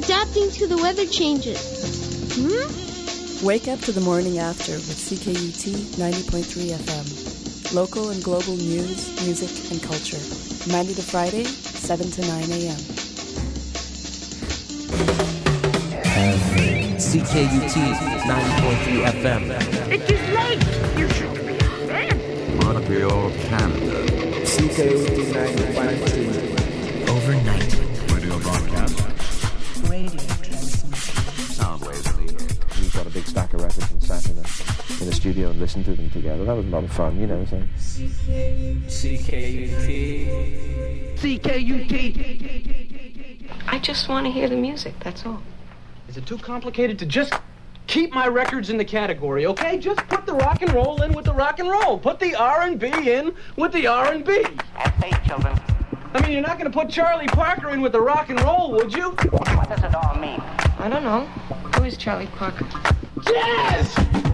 adapting to the weather changes. Wake up to the morning after with CKUT 90.3 FM. Local and global news, music, and culture. Monday to Friday, 7 to 9 a.m. CKUT 90.3 FM. It is late. You should be ashamed. Montreal, Canada. CKUT 90.3. Overnight. Radio broadcast. Radio transmission. Sound waves in the air. We got a big stack of records and sat in the studio and listened to them together. That was a lot of fun, you know. So. CKUT. I just want to hear the music, that's all. Is it too complicated to just keep my records in the category, okay? Just put the rock and roll in with the rock and roll. Put the R&B in with the R&B. Have faith, children. I mean, you're not going to put Charlie Parker in with the rock and roll, would you? What does it all mean? I don't know. Who is Charlie Parker? Jazz!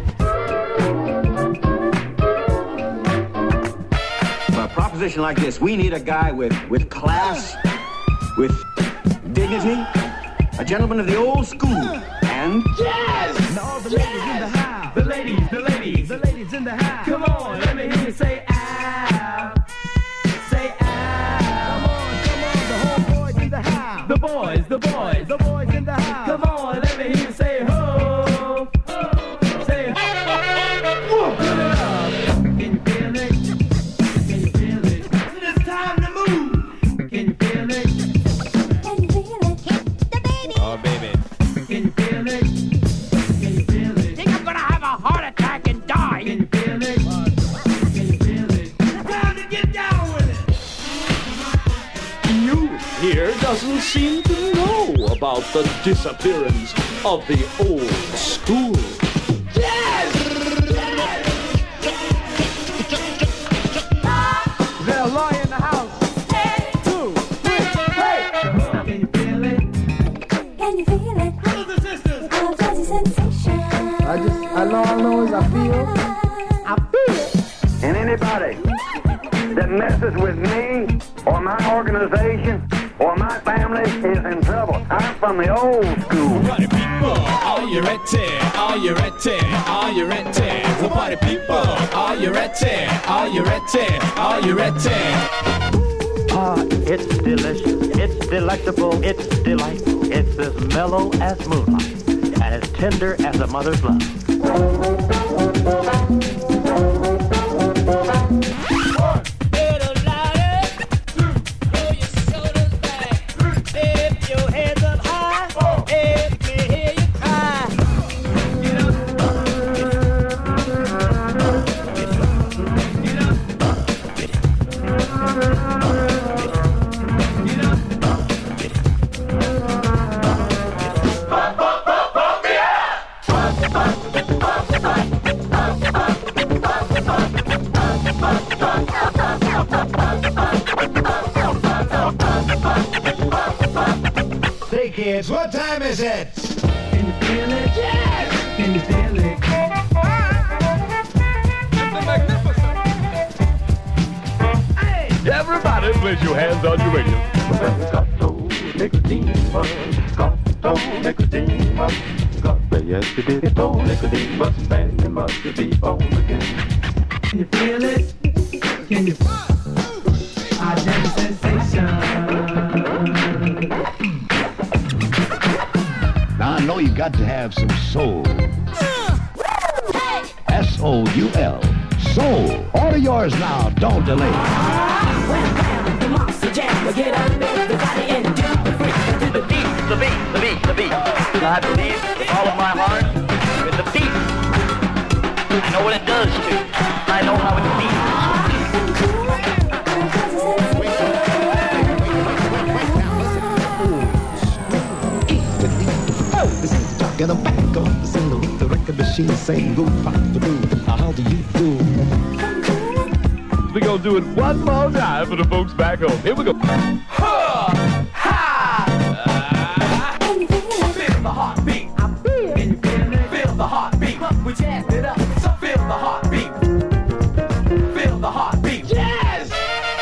For a proposition like this, we need a guy with class, with dignity, a gentleman of the old school, and Jazz! And all the ladies in the house. The ladies in the house. Come on, let me hear you say ow. Say ow. Come on, the whole boys in the house. The boys in the house. Come on, let me hear you say ho. Say ho. Put it up. Can you feel it? Can you feel it? It's time to move. Can you feel it? Can you feel it? Hit the baby. Oh, baby. Can you feel it? Can you feel it? Think I'm gonna have a heart attack and die. Can you feel it? Can you feel it? It's time to get down with it. You here doesn't seem to know about the disappearance of the old school. Jazz! There's a lawyer in the house. 2, 3, hey! Can you feel it? Can you feel it? Brothers and sisters. Our jazzy sensation. All I know is I feel it. and anybody that messes with me or my organization or my family is in trouble. I'm from the old school. Party people, are you ready? Are you ready? Are you ready? So party people, are you ready? Are you ready? Are you ready? It's delicious, it's delectable, it's delightful. It's as mellow as moonlight and as tender as a mother's love. Say kids, what time is it? Can you feel it? Yes! Can you feel it? Hey! Everybody, place your hands on your radio. Nicodemus, yesterday they told Nicodemus, man, you must be born again. Can you feel it? Can you? Our jazzy sensation. Now I know you got to have some soul. S-O-U-L. Soul. Order yours now. Don't delay. The monster jam, get up, everybody, and do the freak, do the beat, the beat, the beat, the beat. I believe with all of my heart with the beat. I know what it does too. I know how it feels. Get them back on the single with the record machine saying go pop the do. How do you do? We're gonna do it one more time for the folks back home. Here we go. Ha! Ha! Feel the heartbeat. I feel. Can you feel it? Feel the heartbeat. We jazzed it up. So feel the heartbeat. Feel the heartbeat. Jazz!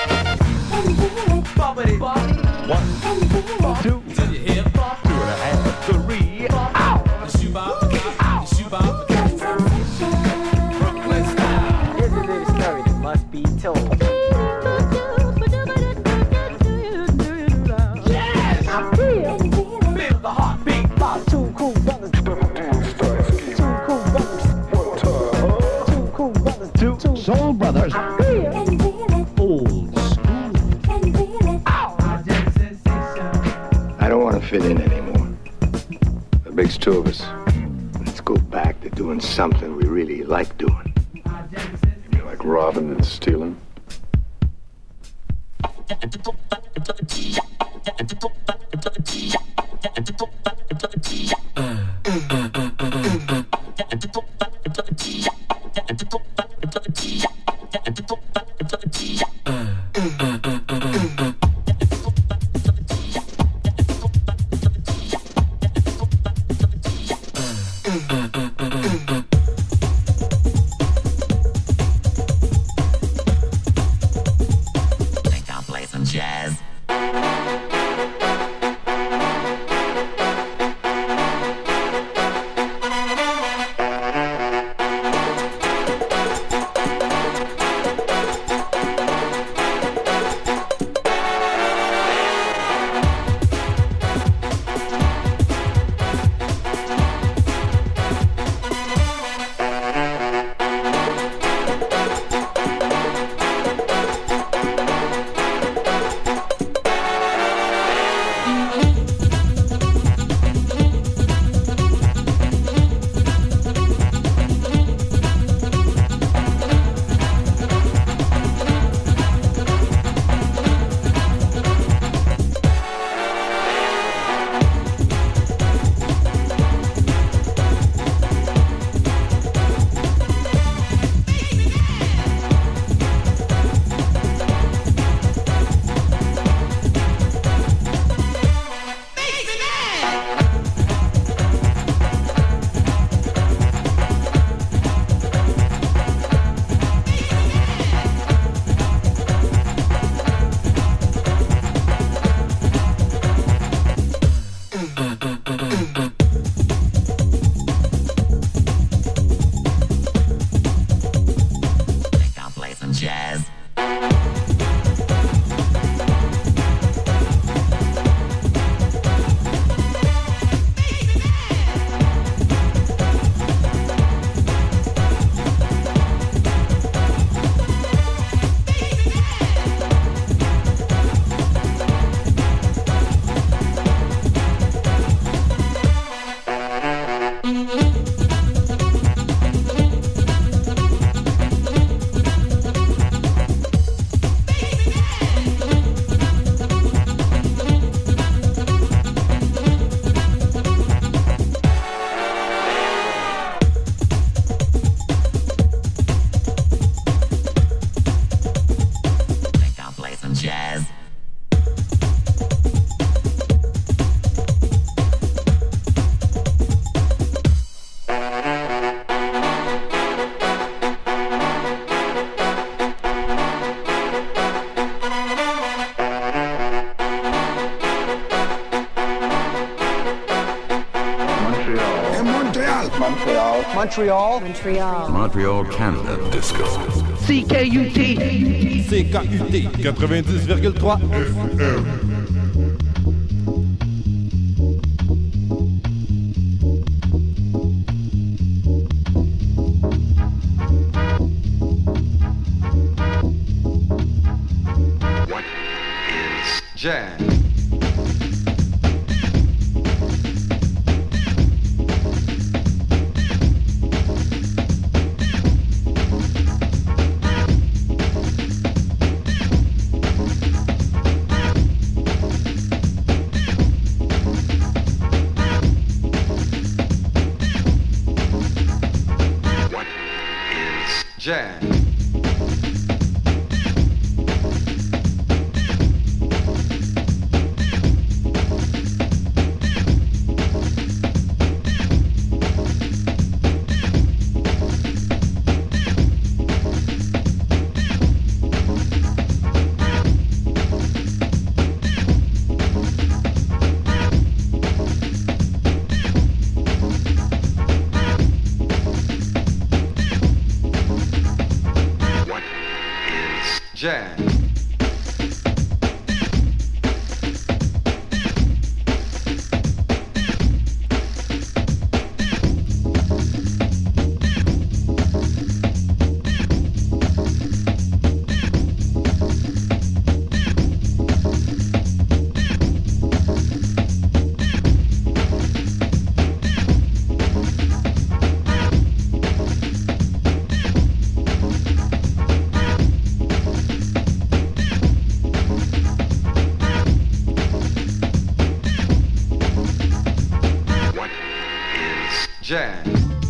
Bumpity bump. 1, 2, 2 and a half. I don't want to fit in anymore. The big's two of us. Let's go back to doing something we really like doing. You mean like robbing and stealing? Montreal, Canada. Disco. CKUT. CKUT 90,3 FM. What is jazz? Jazz. Jazz. jazz.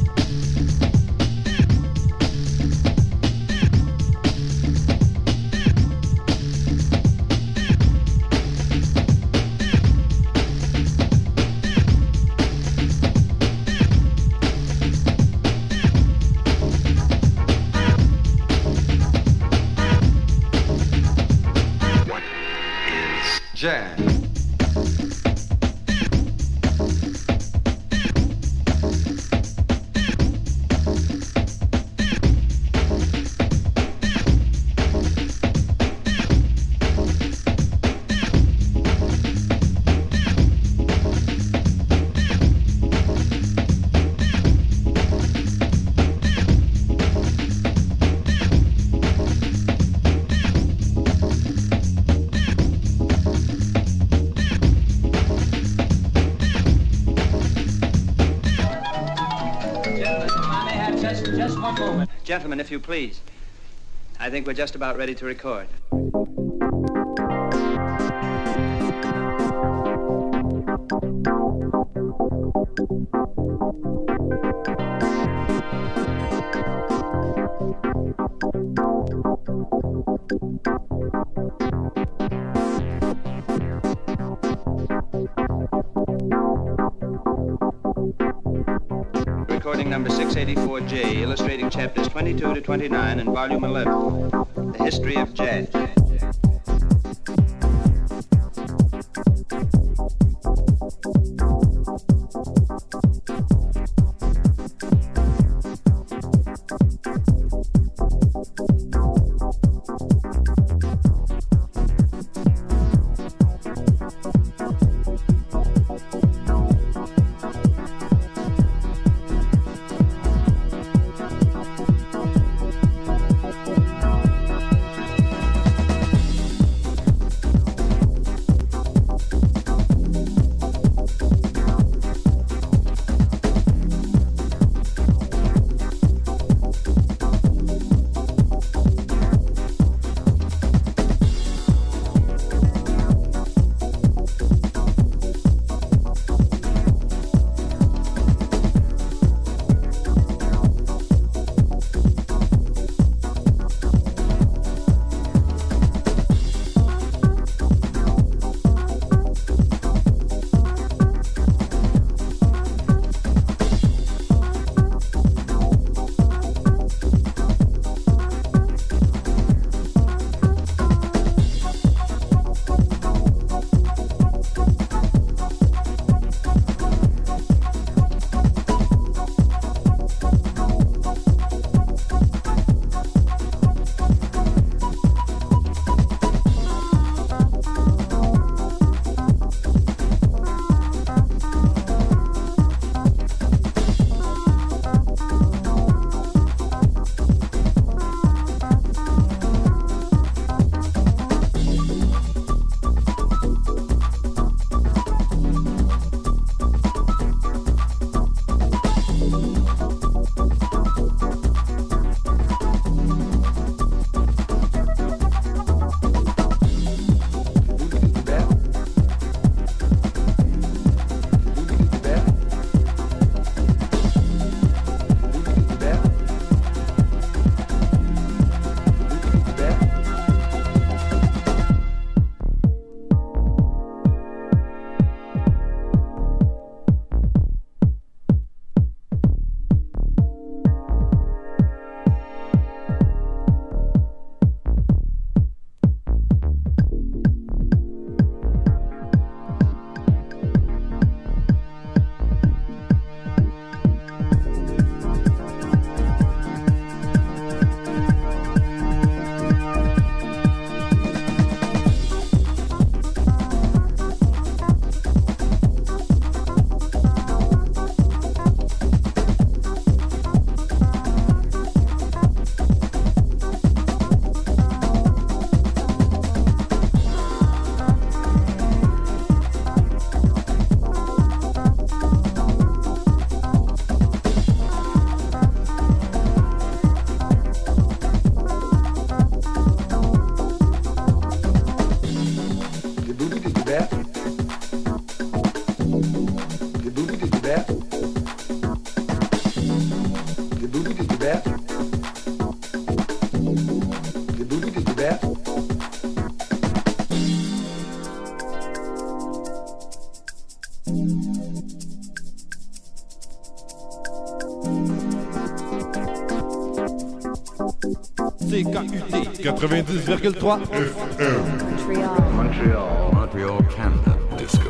Jazz. Gentlemen, if you please. I think we're just about ready to record. Recording number 684J, illustrating chapters 22 to 29 in volume 11, The History of Jazz. CKUT 90,3 FM. Montreal, Canada. Disco.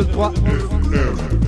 92,3 FM.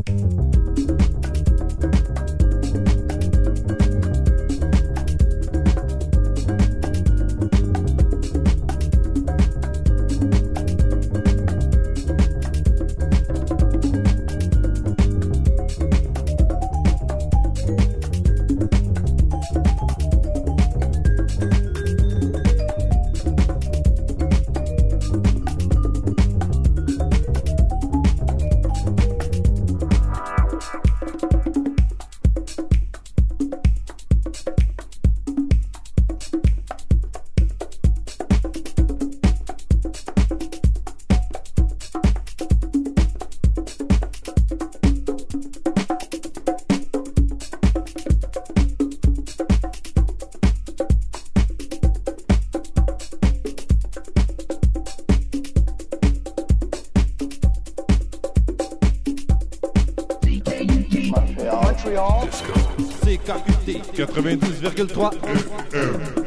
Montréal. CKUT 92,3 FM.